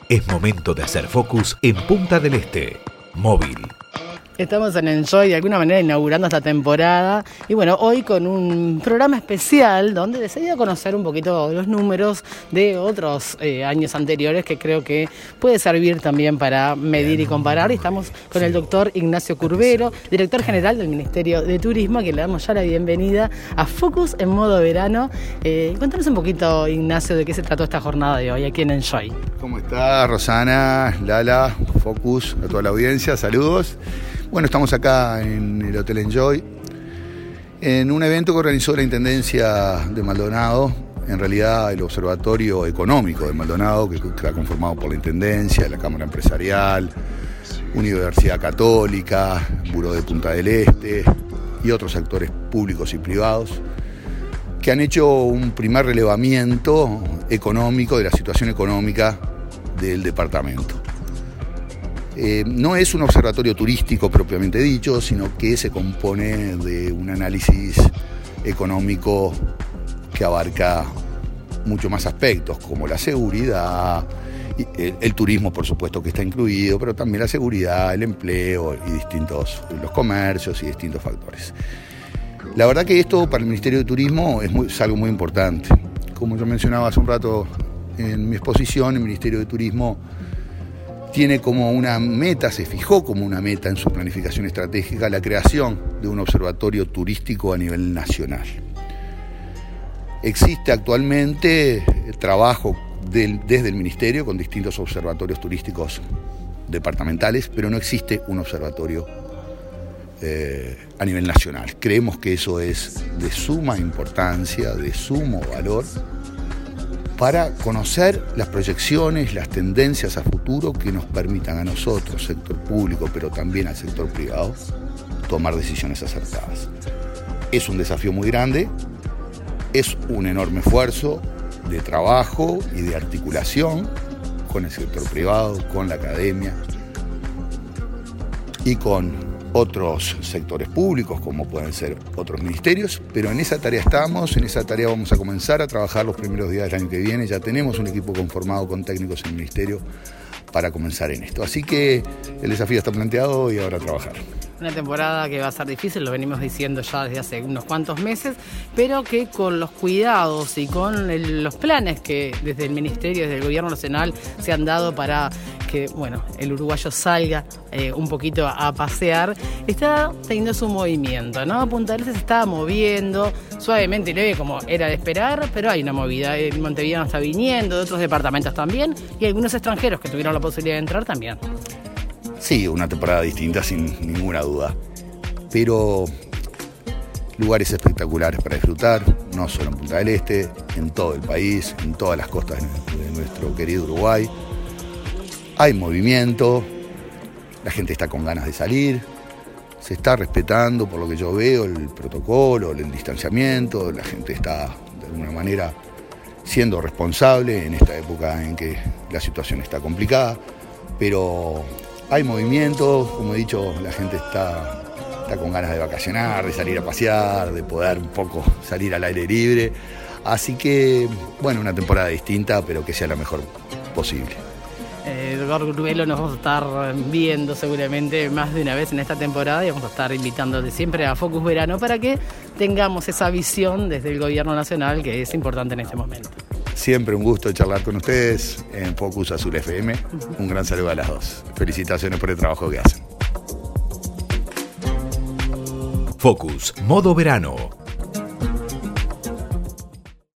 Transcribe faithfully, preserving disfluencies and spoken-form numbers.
Es momento de hacer focus en Punta del Este. Móvil. Estamos en Enjoy, de alguna manera inaugurando esta temporada y bueno, hoy con un programa especial donde decidí conocer un poquito los números de otros eh, años anteriores que creo que puede servir también para medir y comparar. Y estamos con el doctor Ignacio Curbero, director general del Ministerio de Turismo, que le damos ya la bienvenida a Focus en modo verano. Eh, cuéntanos un poquito, Ignacio, de qué se trató esta jornada de hoy aquí en Enjoy. ¿Cómo está Rosana, Lala, Focus, a toda la audiencia? Saludos. Bueno, estamos acá en el Hotel Enjoy, en un evento que organizó la Intendencia de Maldonado, en realidad el Observatorio Económico de Maldonado, que está conformado por la Intendencia, la Cámara Empresarial, Universidad Católica, Buró de Punta del Este y otros actores públicos y privados, que han hecho un primer relevamiento económico de la situación económica del departamento. Eh, no es un observatorio turístico propiamente dicho, sino que se compone de un análisis económico que abarca muchos más aspectos, como la seguridad, el, el turismo por supuesto que está incluido, pero también la seguridad, el empleo y distintos, los comercios y distintos factores. La verdad que esto para el Ministerio de Turismo es, muy, es algo muy importante. Como yo mencionaba hace un rato en mi exposición, el Ministerio de Turismo tiene como una meta, se fijó como una meta en su planificación estratégica la creación de un observatorio turístico a nivel nacional. Existe actualmente trabajo del, desde el Ministerio con distintos observatorios turísticos departamentales, pero no existe un observatorio eh, a nivel nacional. Creemos que eso es de suma importancia, de sumo valor, para conocer las proyecciones, las tendencias a futuro que nos permitan a nosotros, sector público, pero también al sector privado, tomar decisiones acertadas. Es un desafío muy grande, es un enorme esfuerzo de trabajo y de articulación con el sector privado, con la academia y con otros sectores públicos, como pueden ser otros ministerios, pero en esa tarea estamos, en esa tarea vamos a comenzar a trabajar los primeros días del año que viene. Ya tenemos un equipo conformado con técnicos en el ministerio para comenzar en esto. Así que el desafío está planteado y ahora a trabajar. Una temporada que va a ser difícil, lo venimos diciendo ya desde hace unos cuantos meses, pero que con los cuidados y con el, los planes que desde el Ministerio, desde el Gobierno Nacional se han dado para que bueno, el uruguayo salga eh, un poquito a, a pasear, está teniendo su movimiento, ¿no? Punta del Este se está moviendo suavemente y leve como era de esperar, pero hay una movida. El Montevideo está viniendo, de otros departamentos también, y algunos extranjeros que tuvieron la posibilidad de entrar también. Sí, una temporada distinta sin ninguna duda, pero lugares espectaculares para disfrutar, no solo en Punta del Este, en todo el país, en todas las costas de nuestro querido Uruguay. Hay movimiento, la gente está con ganas de salir, se está respetando, por lo que yo veo, el protocolo, el distanciamiento, la gente está de alguna manera siendo responsable en esta época en que la situación está complicada, pero hay movimiento, como he dicho, la gente está, está con ganas de vacacionar, de salir a pasear, de poder un poco salir al aire libre. Así que, bueno, una temporada distinta, pero que sea la mejor posible. Eh, doctor Curbero, nos vamos a estar viendo seguramente más de una vez en esta temporada y vamos a estar invitándote siempre a Focus Verano para que tengamos esa visión desde el Gobierno Nacional que es importante en este momento. Siempre un gusto charlar con ustedes en Focus Azul F M. Un gran saludo a las dos. Felicitaciones por el trabajo que hacen. Focus, modo verano.